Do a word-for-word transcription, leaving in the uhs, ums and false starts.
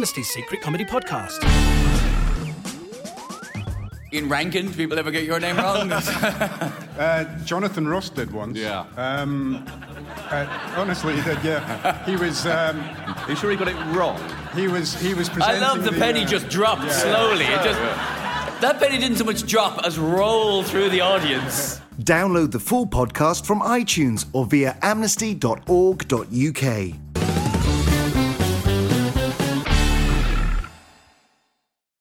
Amnesty's secret comedy podcast. Ian Rankin, do people ever get your name wrong? uh, Jonathan Ross did once. Yeah. Um, uh, honestly, he did, yeah. He was... Um, Are you sure he got it wrong? He was He was I presenting love the, the penny uh, just dropped yeah, slowly. yeah. It just That penny didn't so much drop as roll through the audience. Download the full podcast from iTunes or via amnesty dot org dot U K.